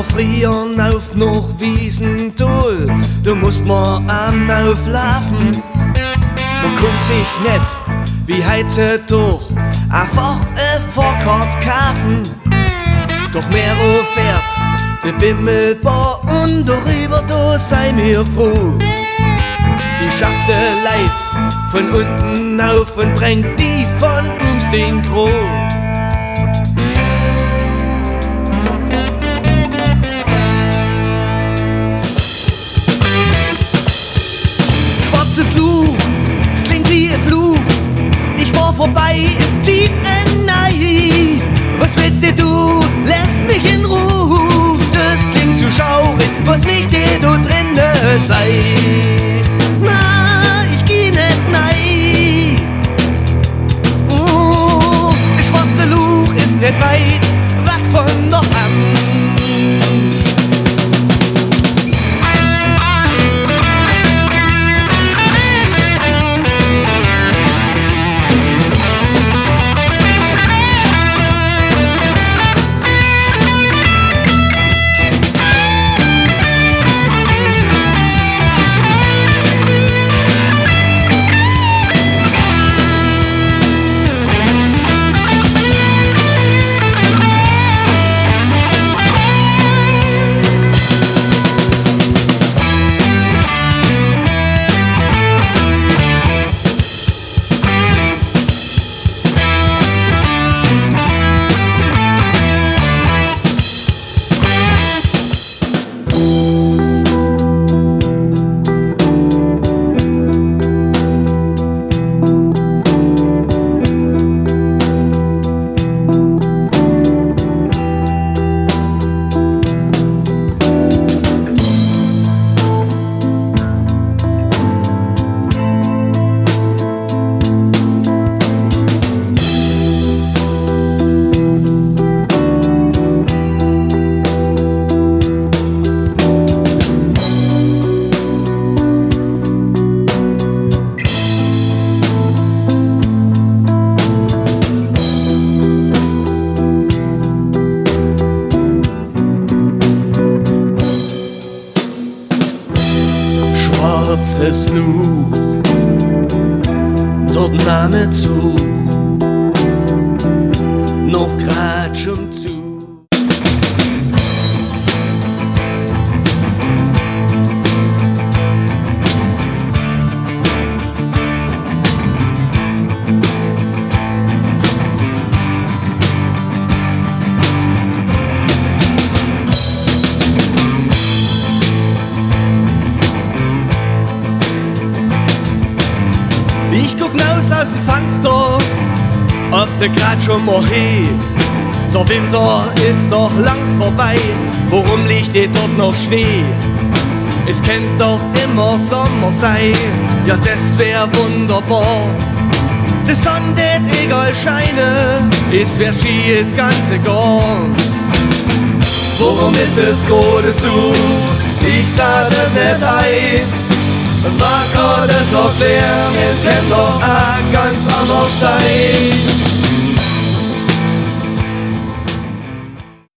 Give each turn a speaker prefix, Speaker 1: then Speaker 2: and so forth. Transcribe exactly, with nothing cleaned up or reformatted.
Speaker 1: wir früher auf noch Wiesental, du musst mal am auflaufen. Man konnte sich nicht, wie heutzutage, einfach eine Fahrkarte kaufen. Doch mehr fährt bebimmelbar und darüber, da sei mir froh. Die schafft der Leid von unten auf und bringt die von uns den Gro. Schwarzes Luch, es klingt wie ein Fluch. Ich war vorbei, es zieht ein Nei. Was willst denn du? Lass mich in Ruhe. Das klingt zu schaurig, was mich dir da drinnen sei. Na, ich geh nicht nei. Oh, das schwarze Luch ist nicht weit weg von noch an. Schwarzes Luch, dort Name zu, noch grad schon zu. Ich guck naus aus dem Fenster, auf der grad schon mal hin. Der Winter ist doch lang vorbei, warum liegt denn dort noch Schnee? Es könnte doch immer Sommer sein, ja das wär wunderbar. Die Sonne tät egal scheine, es wär Ski das ganze Jahr. Warum ist es gerade so? Ich sah das nicht ein. War gerade so klar, es kann doch auch ganz anders sein.